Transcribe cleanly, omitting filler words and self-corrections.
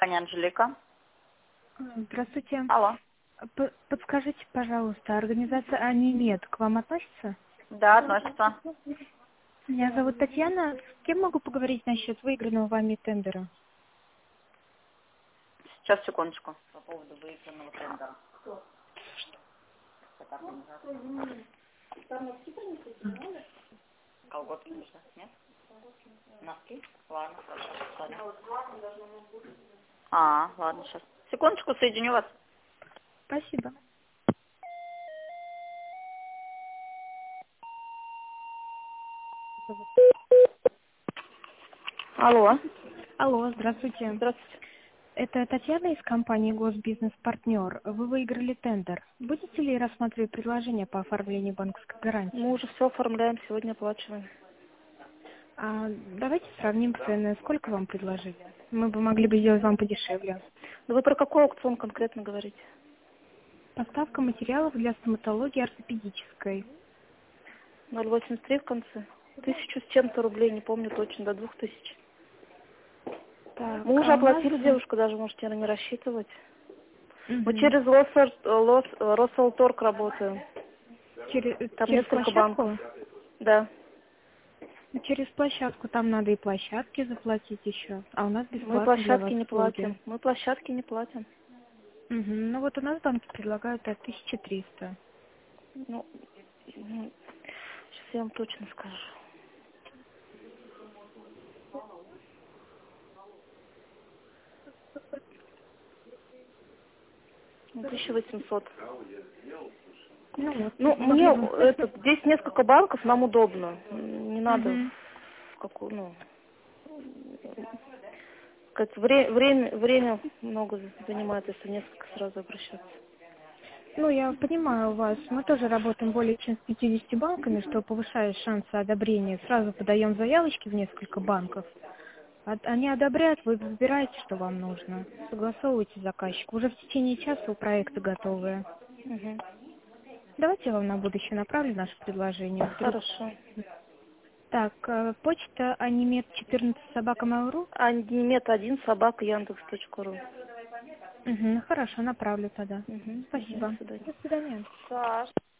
Анжелика. Здравствуйте. Алло. Подскажите, пожалуйста, организация Анимед к вам относится? Да, относится. Меня зовут Татьяна. С кем могу поговорить насчет выигранного вами тендера? Сейчас, секундочку. По поводу выигранного тендера. Колготки нужны? Нет? Носки? Ладно, хорошо. Ладно, сейчас. Секундочку, соединю вас. Спасибо. Алло. Алло, здравствуйте. Здравствуйте. Это Татьяна из компании Госбизнес Партнер. Вы выиграли тендер. Будете ли рассматривать предложение по оформлению банковской Мы гарантии? уже все оформляем, сегодня оплачиваем. Давайте сравним цены. Сколько вам предложили? Мы бы могли бы сделать вам подешевле. Ну вы про какой аукцион конкретно говорите? Поставка материалов для стоматологии ортопедической. 0,83 в конце. 1000 с чем-то рублей, не помню точно, до 2000. Так, Мы уже а у нас... оплатили, девушка, даже можете не рассчитывать. Мы Мгм. через Росалторг работаем. Там Через несколько банков. площадку? Да. Через площадку там надо и площадки заплатить еще, а у нас Мы бесплатно для площадки вас не услуги. платим. Мы площадки не платим. Ну вот у нас банки предлагают от 1300. Ну, сейчас я вам точно скажу. 1800. Ну вот, Ну, мне могли бы. здесь несколько банков, нам удобно. Не надо Мгм. в какую, время много занимает, если несколько сразу обращаться. Ну, я понимаю вас. Мы тоже работаем более чем с 50 банками, что повышает шансы одобрения. Сразу подаем заявочки в несколько банков. Они одобряют, вы выбираете, что вам нужно. Согласовываете с заказчиком. Уже в течение часа у проекта готовые. Угу. Давайте я вам на будущее направлю наше предложение. Вдруг. Хорошо. Так, почта animet14@mail.ru. Немет1 собака Яндекс.ру. Хорошо, направлю тогда. До Спасибо. свидания. До свидания. Саш.